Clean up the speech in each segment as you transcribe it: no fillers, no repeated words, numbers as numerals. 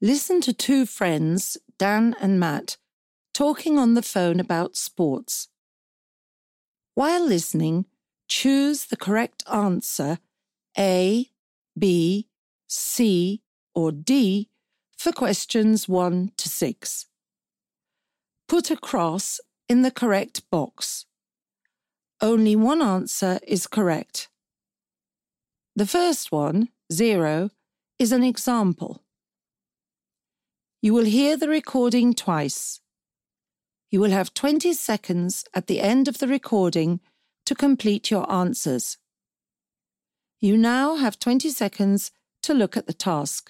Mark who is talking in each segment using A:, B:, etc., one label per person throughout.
A: Listen to two friends, Dan and Matt, talking on the phone about sports. While listening, choose the correct answer A, B, C, or D for questions 1 to 6. Put a cross in the correct box. Only one answer is correct. The first one, 0, is an example. You will hear the recording twice. You will have 20 seconds at the end of the recording to complete your answers. You now have 20 seconds to look at the task.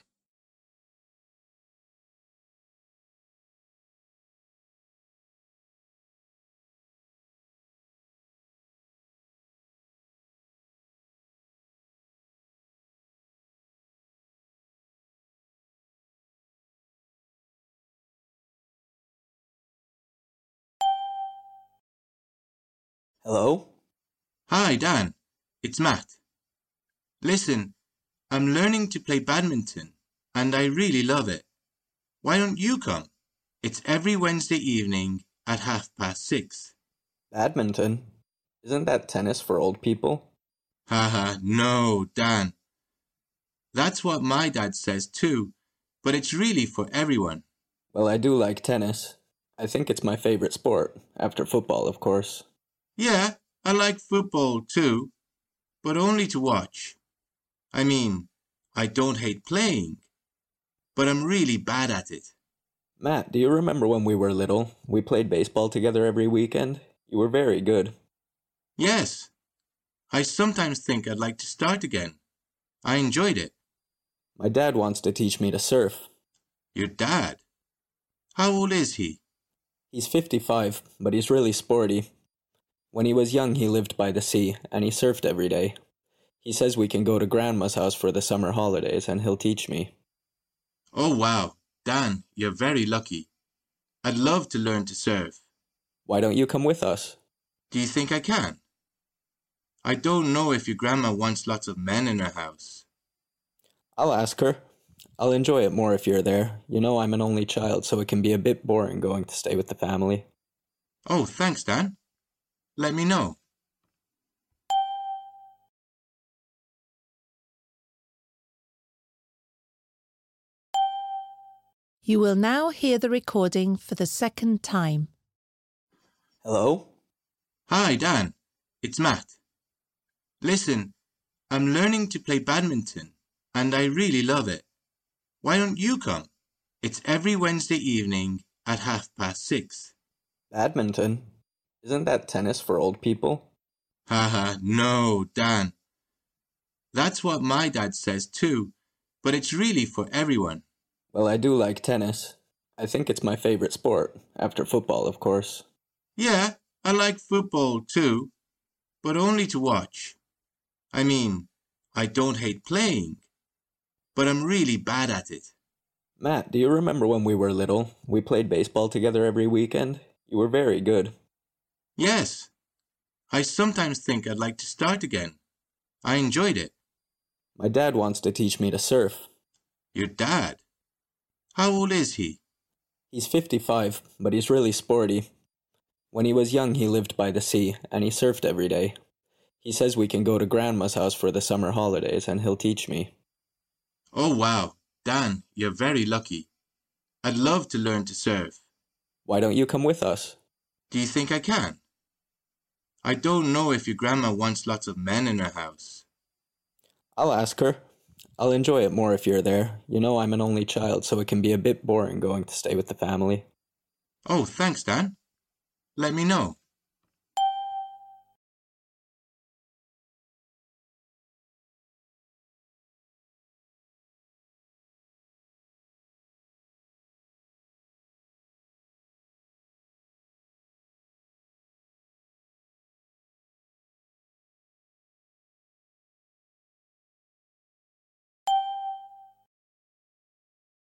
B: Hello?
C: Hi, Dan. It's Matt. Listen, I'm learning to play badminton, and I really love it. Why don't you come? It's every Wednesday evening at 6:30.
B: Badminton? Isn't that tennis for old people?
C: Haha, no, Dan. That's what my dad says too, but it's really for everyone.
B: Well, I do like tennis. I think it's my favorite sport, after football, of course.
C: Yeah, I like football too, but only to watch. I mean, I don't hate playing, but I'm really bad at it.
B: Matt, do you remember when we were little? We played baseball together every weekend. You were very good.
C: Yes, I sometimes think I'd like to start again. I enjoyed it.
B: My dad wants to teach me to surf.
C: Your dad? How old is he?
B: He's 55, but he's really sporty. When he was young, he lived by the sea, and he surfed every day. He says we can go to Grandma's house for the summer holidays, and he'll teach me.
C: Oh wow, Dan, you're very lucky. I'd love to learn to surf.
B: Why don't you come with us?
C: Do you think I can? I don't know if your grandma wants lots of men in her house.
B: I'll ask her. I'll enjoy it more if you're there. You know I'm an only child, so it can be a bit boring going to stay with the family.
C: Oh, thanks, Dan. Let me know.
A: You will now hear the recording for the second time.
B: Hello?
C: Hi, Dan. It's Matt. Listen, I'm learning to play badminton, and I really love it. Why don't you come? It's every Wednesday evening at 6:30.
B: Badminton? Isn't that tennis for old people?
C: Haha, no, Dan. That's what my dad says too, but it's really for everyone.
B: Well, I do like tennis. I think it's my favorite sport, after football, of course.
C: Yeah, I like football too, but only to watch. I mean, I don't hate playing, but I'm really bad at it.
B: Matt, do you remember when we were little? We played baseball together every weekend. You were very good.
C: Yes, I sometimes think I'd like to start again. I enjoyed it.
B: My dad wants to teach me to surf.
C: Your dad? How old is he?
B: He's 55, but he's really sporty. When he was young, he lived by the sea, and he surfed every day. He says we can go to Grandma's house for the summer holidays, and he'll teach me.
C: Oh wow, Dan, you're very lucky. I'd love to learn to surf.
B: Why don't you come with us?
C: Do you think I can? I don't know if your grandma wants lots of men in her house.
B: I'll ask her. I'll enjoy it more if you're there. You know I'm an only child, so it can be a bit boring going to stay with the family.
C: Oh, thanks, Dan. Let me know.